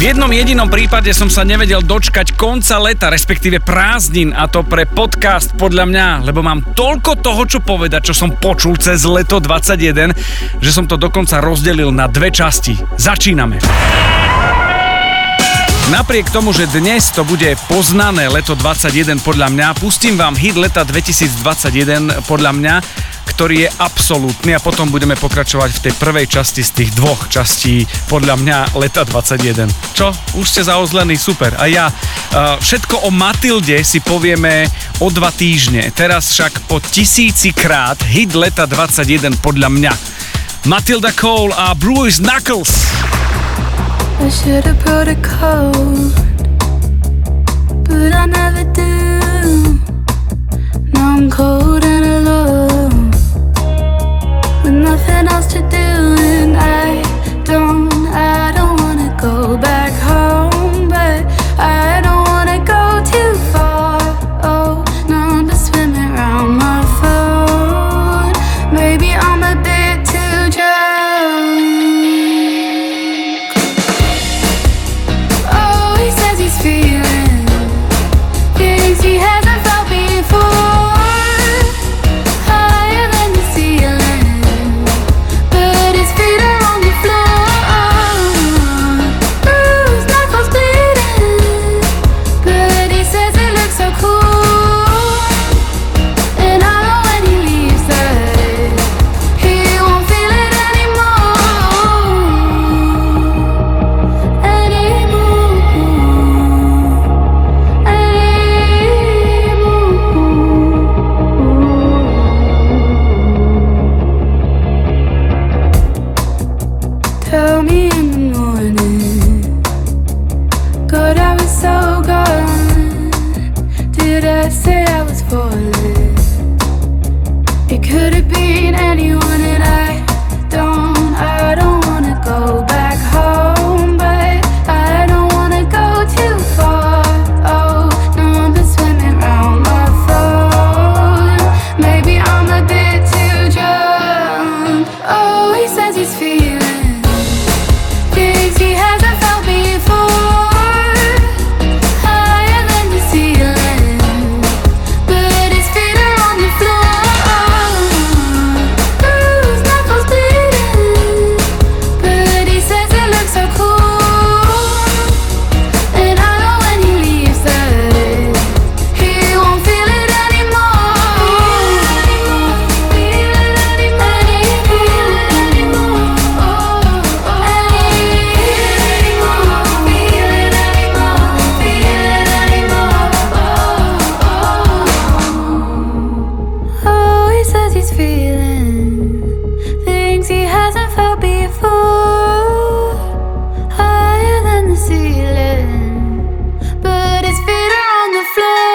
V jednom jedinom prípade som sa nevedel dočkať konca leta, respektíve prázdnin, a to pre podcast Podľa mňa, lebo mám toľko toho, čo povedať, čo som počul cez leto 21, že som to dokonca rozdelil na dve časti. Začíname. Napriek tomu, že dnes to bude poznané leto 21 podľa mňa, pustím vám hit leta 2021 podľa mňa, ktorý je absolútny, a potom budeme pokračovať v tej prvej časti z tých dvoch častí podľa mňa leta 21. Čo? Už ste zaozlení? Super. A ja všetko o Matilde si povieme o 2 týždne. Teraz však po 1000-krát hit leta 21 podľa mňa. Matilda Cole a Bruce Knuckles. I should have brought a coat, but I never do. Now I'm cold and alone, with nothing else to do, and I don't wanna go back home, but I don't wanna go too far. Oh, now I'm just swimming around my phone. Maybe I'm a bit too drunk. Oh, he says he's feeling things he hasn't felt before. Higher than the ceiling, but his feet are on the floor. Bruised knuckles bleeding, but he says it looks so cool. And I know when he leaves that he won't feel it anymore. Tell me in the morning, God, I was so gone. Did I say I was falling? It could have been anyone, and I don't wanna go back home, but I don't wanna go too far. Oh, no, I'm just swimming round my phone. Maybe I'm a bit too drunk. Oh, he says he's feeling things he hasn't felt before. Higher than the ceiling, but his feet are on the floor. Bruised knuckles bleeding, but he says it looks so cool. And I know when he leaves that he won't feel it anymore. Feel it anymore. Oh, he says he's feeling things he hasn't felt before. Higher than the ceiling, but his feet are on the floor.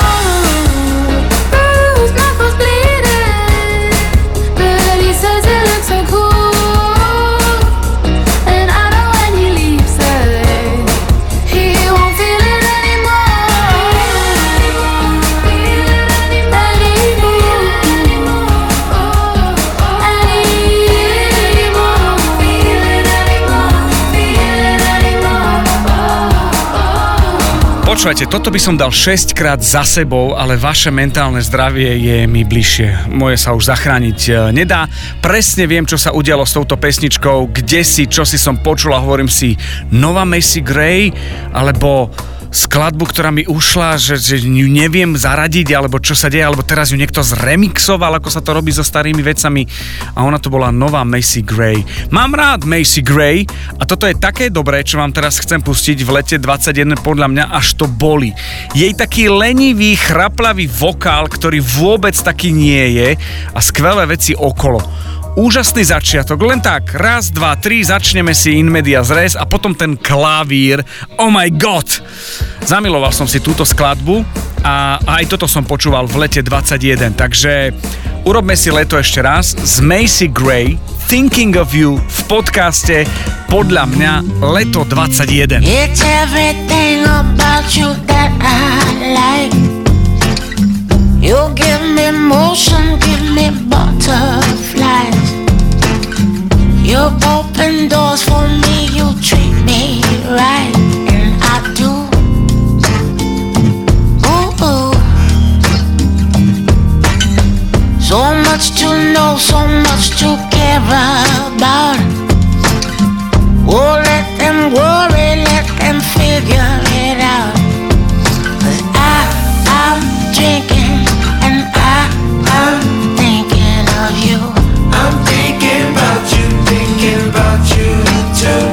Bruised knuckles bleeding, but he says it looks so cool. And I know when he leaves that he won't feel it anymore. Feel it Počúvajte, toto by som dal 6-krát za sebou, ale vaše mentálne zdravie je mi bližšie. Moje sa už zachrániť nedá. Presne viem, čo sa udialo s touto pesničkou, kde si, čo si som počul a hovorím si, nová Macy Gray, alebo skladbu, ktorá mi ušla, že ju neviem zaradiť, alebo čo sa deje, alebo teraz ju niekto zremixoval, ako sa to robí so starými vecami, a ona to bola nová Macy Gray. Mám rád Macy Gray a toto je také dobré, čo vám teraz chcem pustiť v lete 21 podľa mňa, až to boli. Jej taký lenivý, chraplavý vokál, ktorý vôbec taký nie je, a skvelé veci okolo. Úžasný začiatok, len tak, 1, 2, 3, začneme si in medias res a potom ten klavír, oh my god! Zamiloval som si túto skladbu a aj toto som počúval v lete 21, takže urobme si leto ešte raz z Macy Gray, Thinking of You v podcaste Podľa mňa leto 21. It's everything about you that I like. You give me motion, give me butterflies. You open doors for me, you treat me right. care about. Oh, let them worry, let them figure it out. 'Cause I'm drinking and I'm thinking of you. I'm thinking about you too.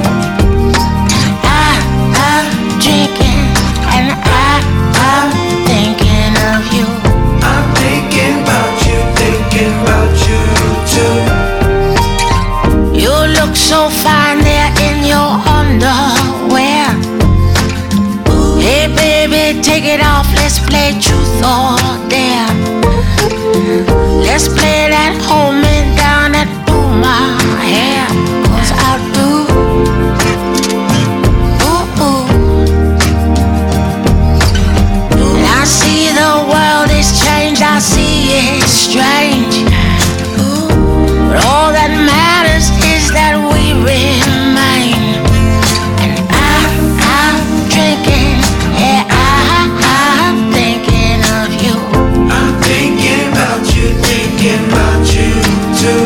I'm drinking and I'm thinking of you. I'm thinking about you too. You look so fine there in your underwear. Hey baby, take it off, let's play truth or dare. Let's play that hold me down and do my hair. 'Cause I do. Ooh. And I see the world is changed, I see it's strange. Ooh. But all that matters is that we remain. And I'm drinking, yeah, I'm thinking of you. I'm thinking about you too.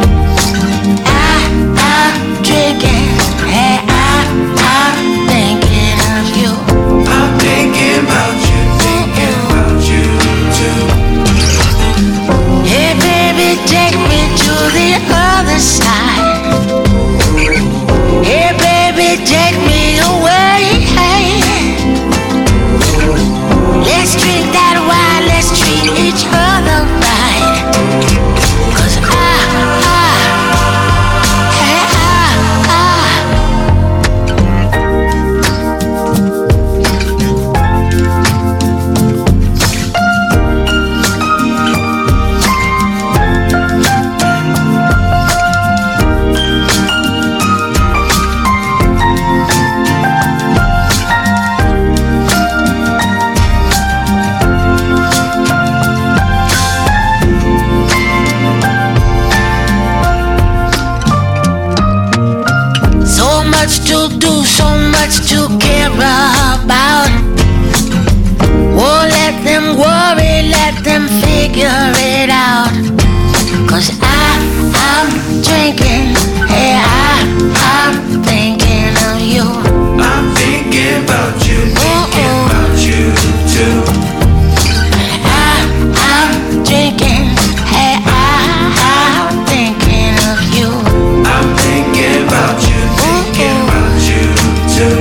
I'm drinking, yeah, I'm thinking of you. I'm thinking about you too. Hey baby, take me to the other side. Hey baby, take me away. Let's drink that wine, let's treat each other right. 'Cause to do, so much to care about. Oh, let them worry, let them figure it out. 'Cause I'm drinking, yeah, I'm thinking of you. I'm thinking about you too. I'm drinking, hey, I'm thinking of you. I'm thinking about you too.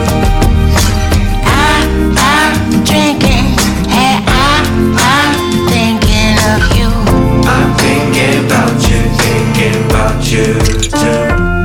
I'm drinking, hey, I'm thinking of you. I'm thinking about you too.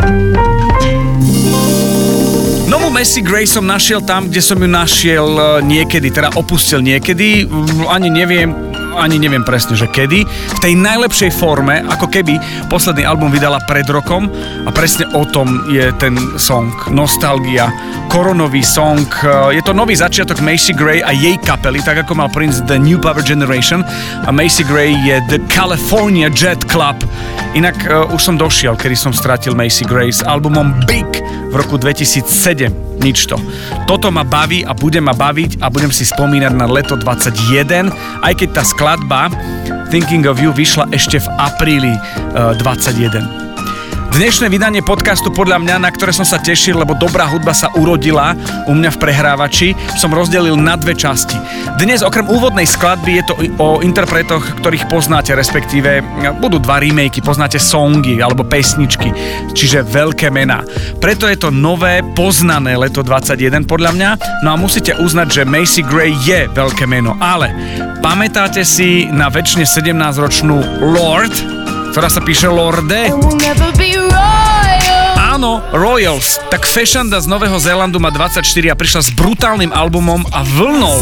Novú Macy Gray som našiel tam, kde som ju našiel niekedy, teda opustil niekedy, ani neviem presne, že kedy. V tej najlepšej forme, ako keby posledný album vydala pred rokom a presne o tom je ten song. Nostalgia, koronový song. Je to nový začiatok Macy Gray a jej kapely, tak ako mal Prince The New Power Generation a Macy Gray je The California Jet Club. Inak už som došiel, kedy som stratil Macy Gray s albumom Big v roku 2007. Nič to. Toto ma baví a bude ma baviť a budem si spomínať na leto 21, aj keď tá skladba Thinking of You vyšla ešte v apríli 21. Dnešné vydanie podcastu podľa mňa, na ktoré som sa tešil, lebo dobrá hudba sa urodila u mňa v prehrávači, som rozdelil na dve časti. Dnes okrem úvodnej skladby je to o interpretoch, ktorých poznáte, respektíve budú dva remakey, poznáte songy alebo pesničky, čiže veľké mená. Preto je to nové, poznané leto 21 podľa mňa, no a musíte uznať, že Macy Gray je veľké meno, ale pamätáte si na večne 17-ročnú Lorde, ktorá sa píše Lorde? Áno, Royals. Tak fešanda z Nového Zélandu má 24 a prišla s brutálnym albumom a vlnou.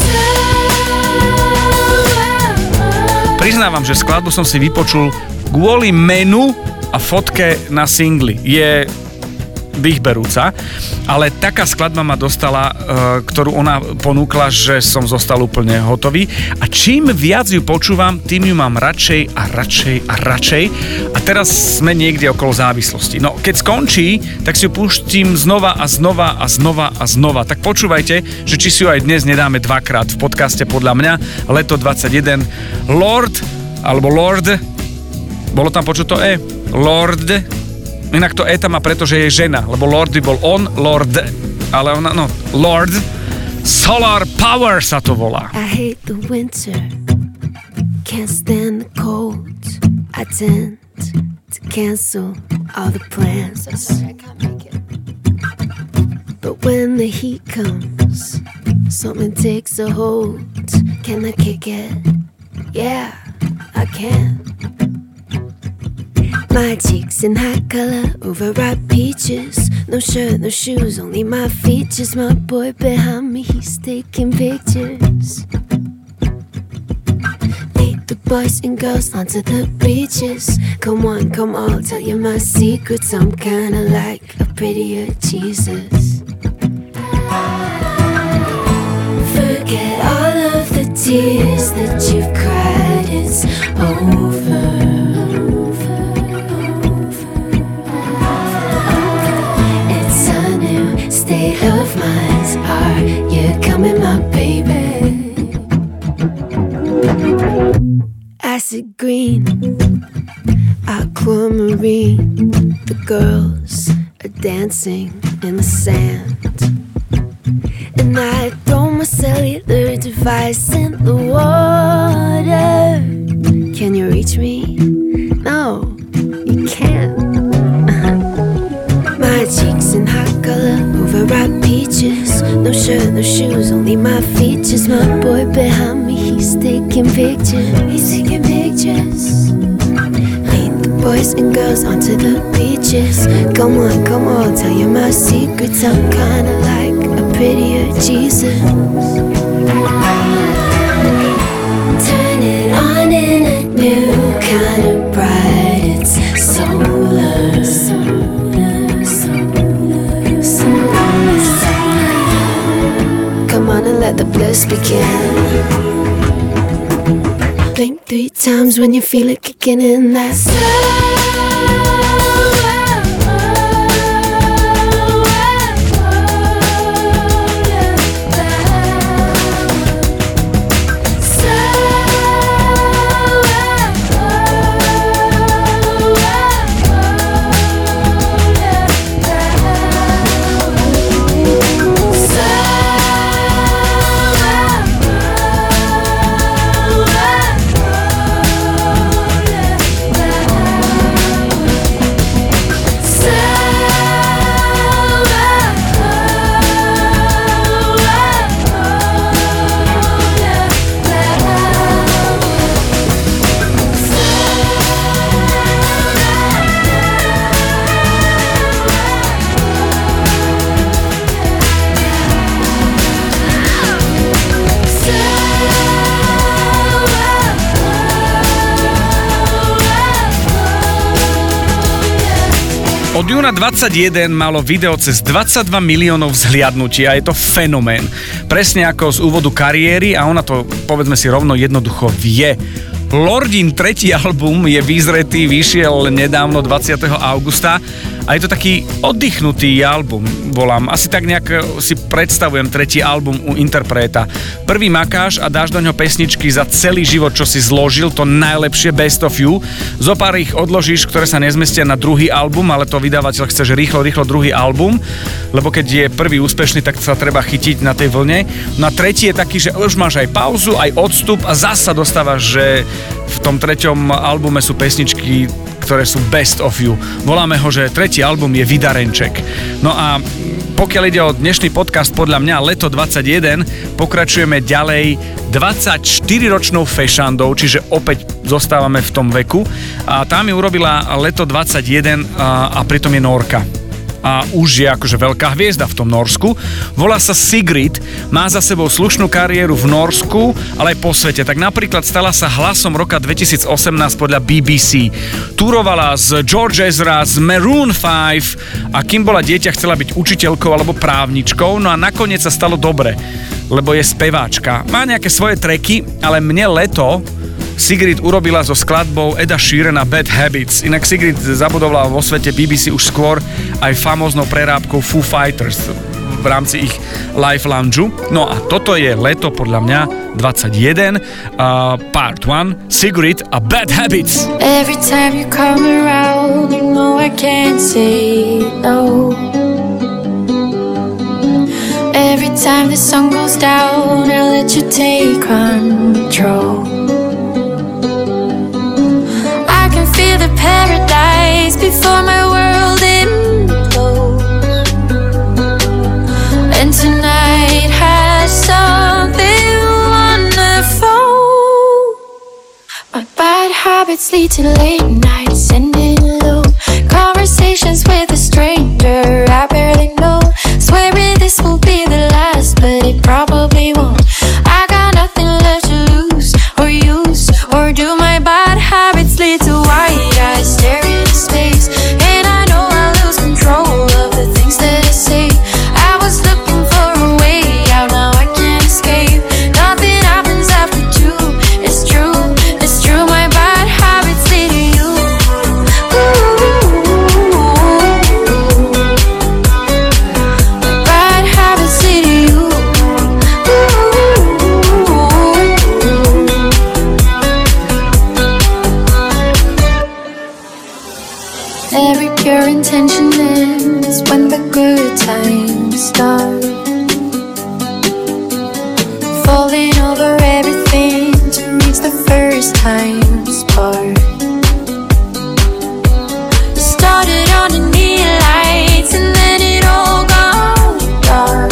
Priznávam, že skladbu som si vypočul kvôli menu a fotke na singli. Je dýchberúca, ale taká skladba ma dostala, ktorú ona ponúkla, že som zostal úplne hotový a čím viac ju počúvam, tým ju mám radšej a radšej a radšej a teraz sme niekde okolo závislosti. No, keď skončí, tak si ju púštim znova a znova a znova a znova. Tak počúvajte, že či si ju aj dnes nedáme dvakrát v podcaste podľa mňa Leto 21 Lorde, alebo Lorde, bolo tam počuť to Lorde, Inak to E tam má preto, že je žena, lebo Lord by bol on, Lord, ale ona, no, Lord. Solar Power sa to volá. I hate the winter, can't stand the cold. I tend to cancel all the plans. I'm sorry, I can't make it. But when the heat comes, something takes a hold. Can I kick it? Yeah, I can. My cheeks in hot color, overripe peaches. No shirt, no shoes, only my features. My boy behind me, he's taking pictures. Lead the boys and girls onto the beaches. Come on, come on, I'll tell you my secrets. I'm kinda like a prettier Jesus. Forget all of the tears that you've cried, it's over. It's a new state of mind. Are you coming, my baby? Acid green, aquamarine. The girls are dancing in the sand, and I throw my cellular device in the water. Can you reach me? No, you can't. My cheeks in hot color, overripe peaches. No shirt, no shoes, only my features. My boy behind me, he's taking pictures. He's taking pictures. Lead the boys and girls onto the beaches. Come on, come on, I'll tell you my secrets. I'm kinda like a prettier Jesus. Turn it on in a new kind of bright. It's solar. Come on and let the bliss begin. Blink 3 times when you feel it kicking in. That Od júna 21 malo video cez 22 miliónov vzhliadnutí a je to fenomén. Presne ako z úvodu kariéry a ona to, povedzme si rovno, jednoducho vie. Lordin tretí album je vyzretý, vyšiel nedávno 20. augusta a je to taký oddychnutý album, volám. Asi tak nejak si predstavujem tretí album u interpreta. Prvý makáš a dáš do ňoho pesničky za celý život, čo si zložil, to najlepšie Best of You. Zopár ich odložíš, ktoré sa nezmestia na druhý album, ale to vydavateľ chce, že rýchlo druhý album, lebo keď je prvý úspešný, tak sa treba chytiť na tej vlne. No a tretí je taký, že už máš aj pauzu, aj odstup a zasa dostávaš, že v tom treťom albume sú pesničky, ktoré sú Best of You. Voláme ho, že tretí album je Vydarenček. No a pokiaľ ide o dnešný podcast, podľa mňa Leto 21, pokračujeme ďalej 24-ročnou Fešandou, čiže opäť zostávame v tom veku. A tá mi urobila Leto 21 a pritom je Norka. A už je akože veľká hviezda v tom Norsku. Volá sa Sigrid, má za sebou slušnú kariéru v Norsku, ale aj po svete. Tak napríklad stala sa hlasom roka 2018 podľa BBC. Túrovala z George Ezra, z Maroon 5 a kým bola dieťa, chcela byť učiteľkou alebo právničkou, no a nakoniec sa stalo dobre, lebo je speváčka. Má nejaké svoje tracky, ale mne Leto Sigrid urobila so skladbou Eda Sheerana Bad Habits. Inak Sigrid zabudovala vo svete BBC už skôr aj famóznou prerábkou Foo Fighters. v rámci ich live lounge. No a toto je leto podľa mňa 21, part 1, Sigrid a Bad Habits. Every time you come around, you know I can't say no. Every time the sun goes down, I let you take control. I can feel the paradise before my world implodes. And tonight has something wonderful. My bad habits lead to late nights, ending alone. Conversations with a stranger I barely know. Swearing this will be the last, but it probably won't. I got nothing left to lose or use, or do my bad habits lead to wide eyes staring into space? And I know I lose control of the things that I say. I was looking for a way out, now I can't escape. Nothing happens after two. It's true, my bad habits lead to you. Bad habits lead to you. Every pure intention ends when the good times start. Falling over everything to reach the first time's part. Started on the neon lights and then it all got dark.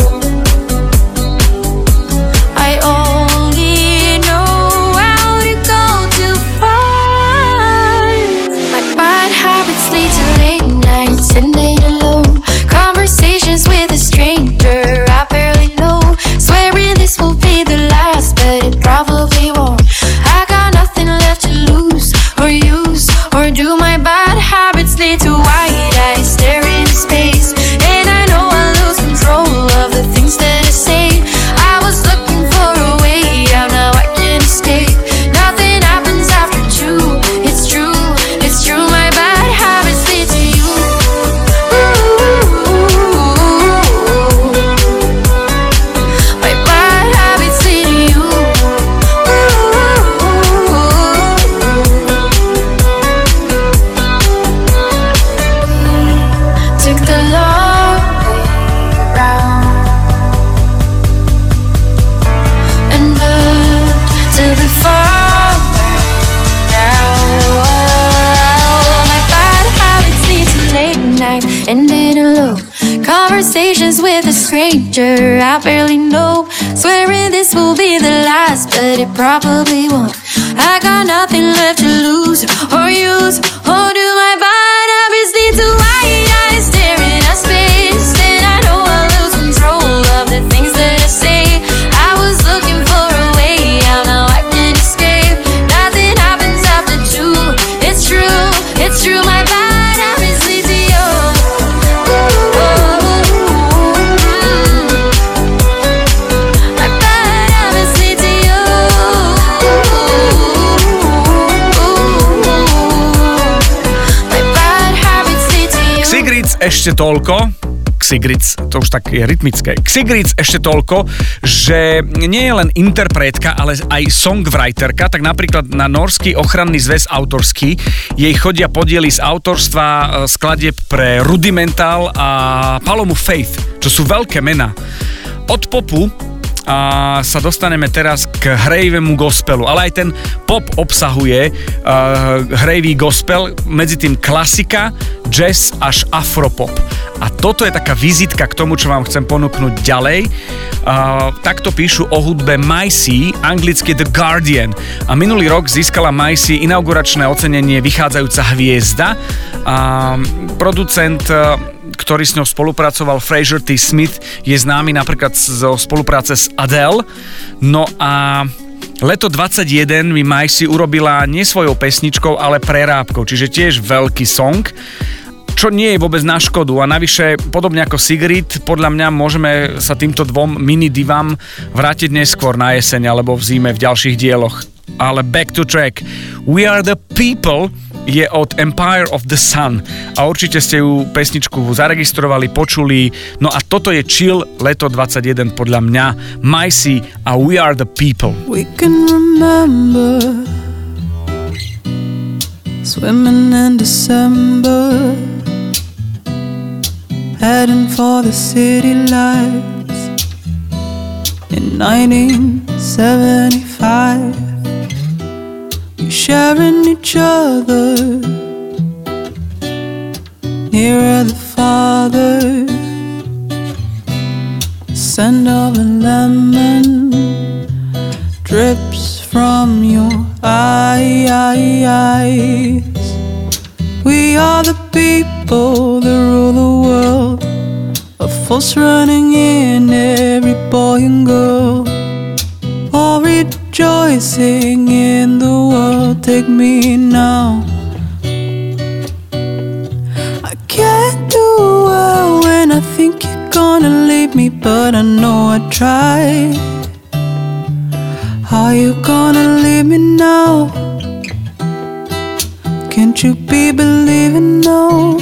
I only know how to go too far. My bad habits lead to late nights and ending alone. Conversations with a stranger I barely know. Swearing this will be the last, but it probably won't. I got nothing left to lose or use, or do my bad habits lead to wide eyes staring into space? And I know I lose control of the things that I say. I was looking for a way out, now I can't escape. Nothing happens after two. It's true, my bad habits lead to you. My bad habits lead to you. Took the long way round and up to the farther now. My bad habits lead to late night, ending alone. Conversations with a stranger I barely know. Swearing this will be the last, but it probably won't. I got nothing left to lose or use, or do my bad habits lead to wide eyes staring at space? Then I know I lose control of the things that I say. I was looking for a way out, now I can't escape. Nothing happens after two. It's true, my bad habits lead to you. My bad habits lead to you. My bad habits lead to you. Sigrids ešte toľko, Sigrids, to už tak je rytmické. Sigrids ešte toľko, že nie je len interpretka, ale aj songwriterka, tak napríklad na Norský ochranný zväz autorský jej chodia podiely z autorstva skladieb pre Rudimental a Palomu Faith, čo sú veľké mená. Od popu a sa dostaneme teraz k hrejvému gospelu, ale aj ten pop obsahuje hrejvý gospel, medzi tým klasika, jazz až afropop. A toto je taká vizitka k tomu, čo vám chcem ponúknuť ďalej. Takto píšu o hudbe Maisie, anglicky The Guardian. A minulý rok získala Maisie inauguračné ocenenie Vychádzajúca hviezda. Producent, ktorý s ňou spolupracoval, Fraser T. Smith, je známy napríklad zo spolupráce s Adele. No a leto 21 mi Maisie urobila nie svojou pesničkou, ale prerábkou, čiže tiež veľký song, čo nie je vôbec na škodu. A navyše, podobne ako Sigrid, podľa mňa môžeme sa týmto dvom mini divam vrátiť neskôr na jeseň alebo v zime v ďalších dieloch. Ale back to track. We Are The People je od Empire of the Sun a určite ste ju pesničku zaregistrovali, počuli. No a toto je Chill Leto 21 podľa mňa, Maisie a We Are the People. We can remember swimming in December, heading for the city lights in 1975. We sharing each other nearer the Father. The scent of a lemon drips from your eyes. We are the people that rule the world, a force running in every boy and girl, all rejoicing in the world. Take me now. I can't do well when I think you're gonna leave me, but I know I tried. Are you gonna leave me now? Can't you be believing now?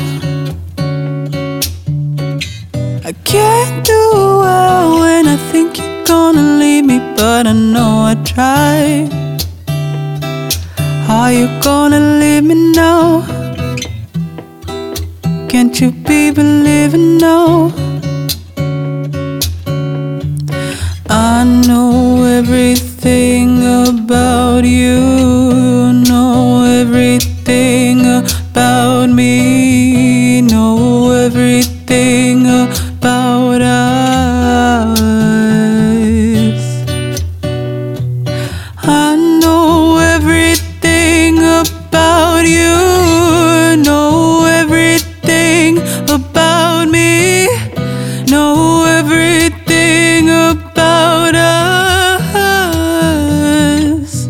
I can't do well when I think you're gonna leave me, but I know I tried. Are you gonna leave me now? Can't you be believing now? I know everything about you, know everything about me, know everything about us. I know everything about you, know everything about me, know everything about us.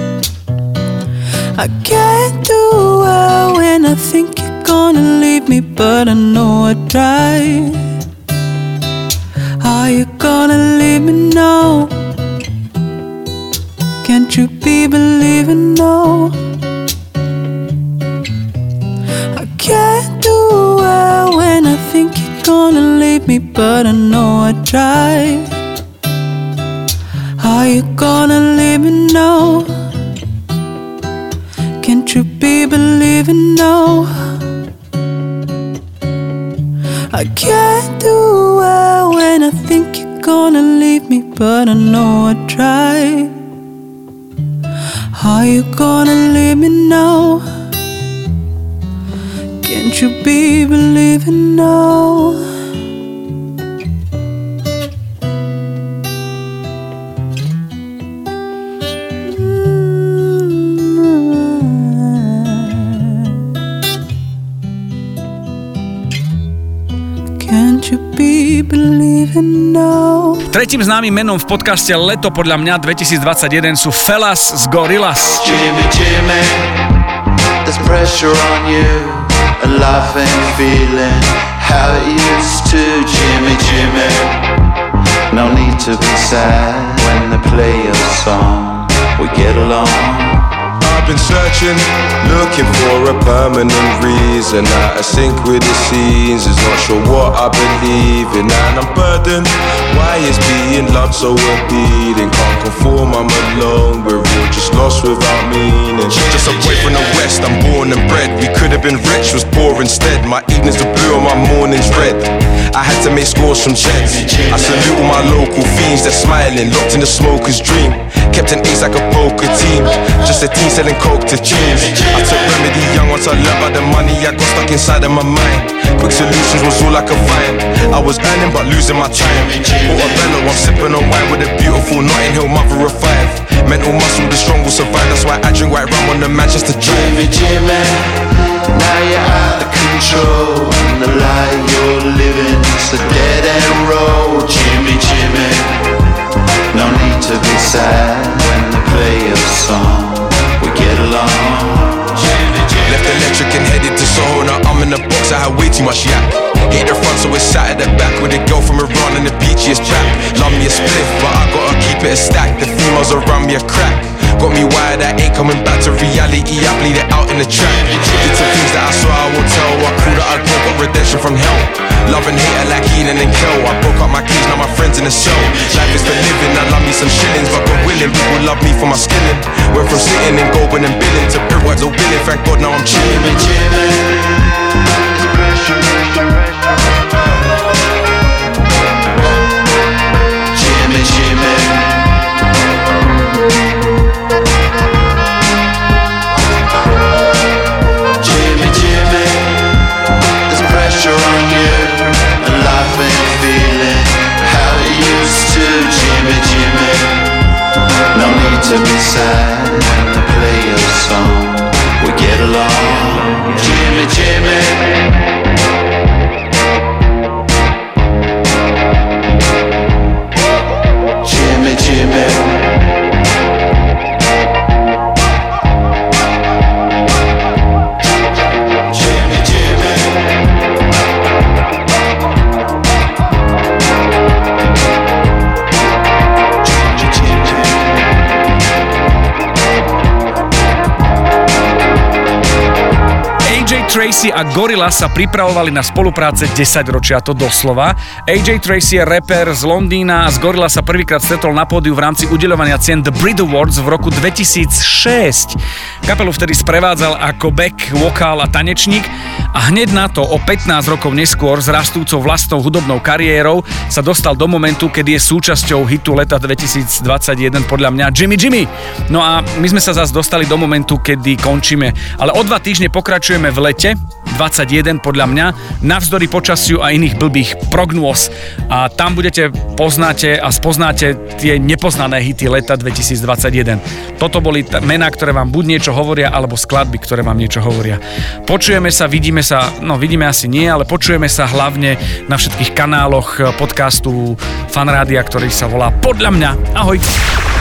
I can't do well when I think you're gonna leave me, but I know I tried. Are you gonna leave me now? Can't you be believing now? I can't do well when I think you're gonna leave me, but I know I tried. Are you gonna leave me now? Can't you be believing now? I can't do well when I think you're gonna leave me, but I know I tried. Are you gonna leave me now? Can't you be believing now? Can't you be believing now? Tretím známym menom v podcaste Leto podľa mňa 2021 sú Fellas z Gorillaz. Jimmy, Jimmy, there's pressure on you, and life ain't feeling how it used to. Jimmy, Jimmy, no need to be sad when they play your song. We get along. I've been searching, looking for a permanent reason. Out of sync with the scenes, is not sure what I believe in. And I'm burdened, why is being loved so appealing? Can't conform, I'm alone, we're all just lost without meaning. Just away from the west, I'm born and bred. We could have been rich, was poor instead. My evenings are blue and my mornings red. I had to make scores from checks. I salute all my local fiends, they're smiling, locked in the smoker's dream. Kept an ace like a poker team, just a team selling coke to teens. I took remedy young once I learned about the money I got stuck inside of my mind. Quick solutions was all I could find. I was earning but losing my time. Bought a bellow, I'm sipping on wine with a beautiful Notting Hill mother of five. Mental muscle, the strong will survive. That's why I drink white rum on the Manchester Drive. Jimmy, Jimmy, now you're out of control, and the life you're living is a dead end road. Jimmy, Jimmy, no need to be sad when they play your song. We get along. Left electric and headed to Soho. Now I'm in the box, I had way too much yak. Hate the front so it's sat at the back. With a girl from Iran and the beachiest trap. Love me a spliff but I gotta keep it a stack. The females around me a crack. Got me wired, I ain't coming back to reality. I bleed it out in the track. Did some things that I swear I won't tell. I call that I got redemption from hell. Love and hate like Keenan and Kel. I broke up my keys, now my friends in the cell. Life is for living, I love me some shillings, but God willing, people love me for my skilling. Went from sitting and going and billing to words or billing. Thank God now I'm chilling. Jimmy, it's pressure. Jimmy, Jimmy. Jimmy, Jimmy, there's pressure on you, and life ain't feeling how it used to. Jimmy, Jimmy, no need to be sad when they play your song. We get along. Jimmy, Jimmy. Jimmy, Jimmy. Jimmy, Jimmy. AJ Tracey a Gorillaz sa pripravovali na spolupráce 10 ročia, to doslova. AJ Tracey je rapper z Londýna a z Gorillaz sa prvýkrát stretol na pódiu v rámci udeľovania cien The Brit Awards v roku 2006. Kapelu vtedy sprevádzal ako back, vokál a tanečník a hneď na to o 15 rokov neskôr s rastúcou vlastnou hudobnou kariérou sa dostal do momentu, kedy je súčasťou hitu leta 2021 podľa mňa Jimmy Jimmy. No a my sme sa zase dostali do momentu, kedy končíme, ale o 2 týždne pokračujeme v lete 21 podľa mňa, navzdory počasiu a iných blbých prognóz. A tam poznáte a spoznáte tie nepoznané hity leta 2021. Toto boli mená, ktoré vám buď niečo hovoria, alebo skladby, ktoré vám niečo hovoria. Počujeme sa, vidíme asi nie, ale počujeme sa hlavne na všetkých kanáloch podcastu Fanrádia, ktorý sa volá Podľa mňa. Ahoj!